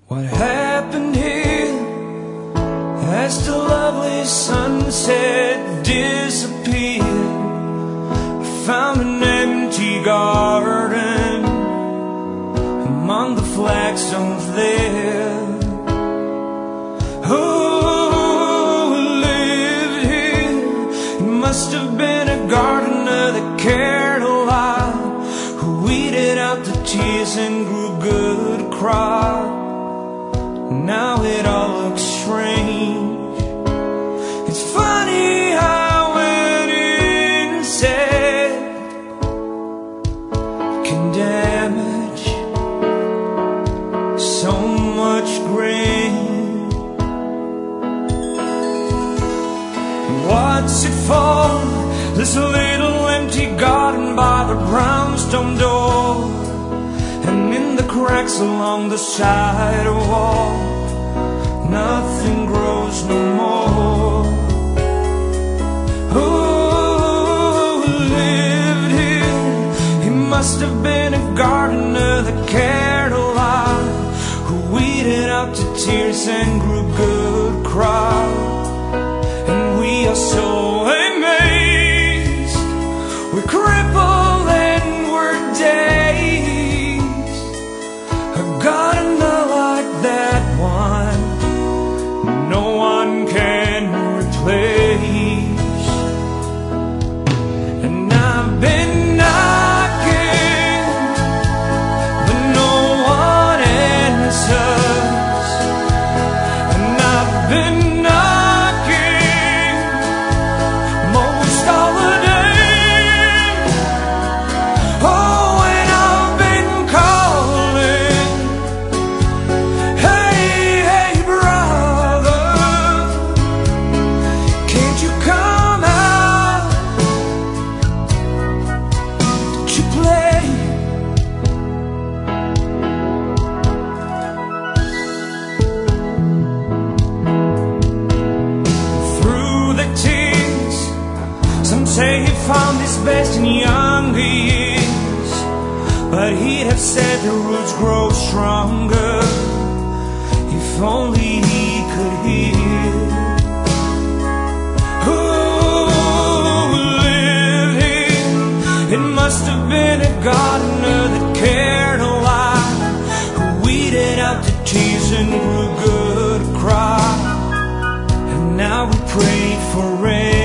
What happened here as the lovely sunset disappeared? I found an empty garden among the flagstones there. Who lived here? It must have been a gardener that cared a lot, who weeded out the tears and grew good crops. Now it all looks strange. It's funny how an insect can damage so much grain. What's it for, this little empty garden by the brownstone door, and in the cracks along the sidewalk nothing grows no more? Who lived here? He must have been a gardener that cared a lot, who weeded out the tears and grew good crops. And we are so amazed, we're crippled and we're dazed. A gardener like that one no one can replace. And I've been knocking, but no one answers. And I've been knocking most all the day. Oh, and I've been calling, hey, hey, brother, can't you come out to play? Through the tears, some say he found his best in younger years, but he'd have said the roots grow stronger if only he could hear. Who lived here? It must have been a gardener that cared a lot, who weeded out the tears and grew good crops. And now we pray for rain.